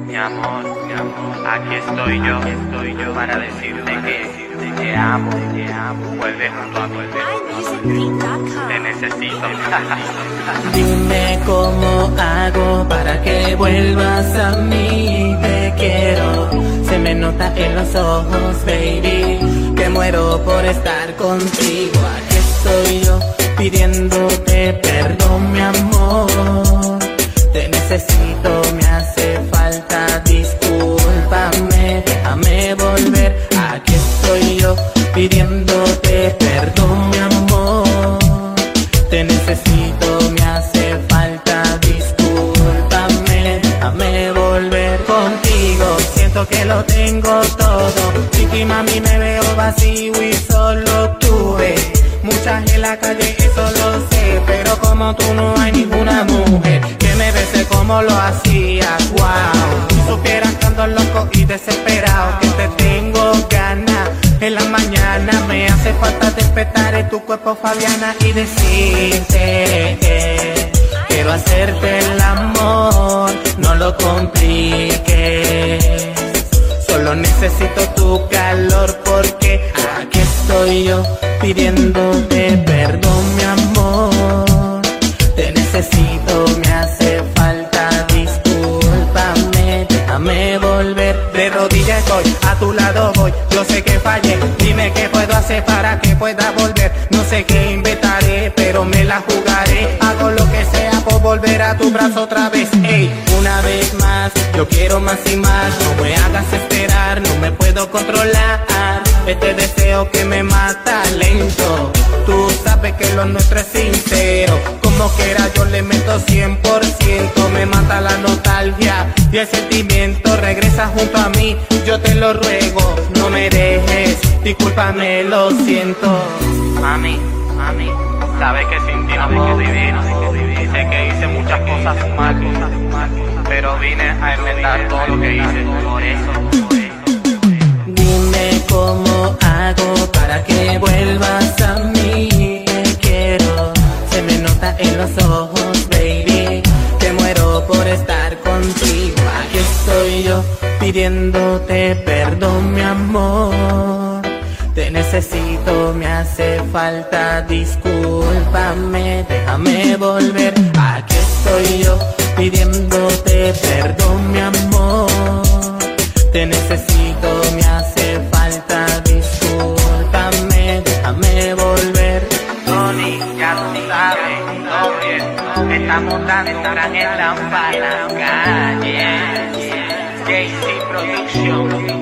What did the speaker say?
Mi amor, aquí estoy yo para decirte que te amo, vuelve junto a mí, te necesito. Dime cómo hago para que vuelvas a mí, te quiero. Se me nota en los ojos, baby, que muero por estar contigo. Aquí estoy yo pidiéndote perdón, mi amor. Te necesito, me hace falta, discúlpame, déjame volver. Aquí estoy yo pidiéndote perdón, mi amor. Te necesito, me hace falta, discúlpame, déjame volver contigo. Siento que lo tengo todo, chiqui mami me veo vacío y solo tuve muchas en la calle, eso lo sé, pero como tú no hay ninguna mujer que me bese como lo hacías, wow. Si supieras que ando loco y desesperado, que te tengo ganas en la mañana, me hace falta despertar en tu cuerpo, Fabiana, y decirte que quiero hacerte el amor, no lo compliques. Solo necesito tu calor porque aquí estoy yo pidiéndote perdón, mi amor. Te necesito, me hace falta, discúlpame, déjame volver. De rodillas estoy, a tu lado voy, yo sé que fallé. Dime qué puedo hacer para que pueda volver. No sé qué inventaré, pero me la jugaré. Hago lo que sea por volver a tu brazo otra vez. Ey, una vez más, yo quiero más y más. No me hagas esperar, no me puedo controlar. Este deseo que me mata lento. Tú sabes que lo nuestro es sincero. Como quiera yo le meto 100%. Me mata la nostalgia y el sentimiento. Regresa junto a mí, yo te lo ruego. No me dejes, discúlpame, lo siento. Mami, sabes que sin ti no puedo vivir. Sé que hice muchas cosas mal, pero vine a enmendar todo lo que hice. Por eso. Dime cómo hago para que vuelvas a mí, te quiero. Se me nota en los ojos, baby, que muero por estar contigo. Aquí estoy yo pidiéndote perdón, mi amor. Te necesito, me hace falta, discúlpame, déjame volver. Aquí estoy yo pidiéndote perdón, mi amor. Te necesito, me hace falta, discúlpame, déjame volver. Tony, ya tú sabes, no, estamos dando gran en la calle. JC Production.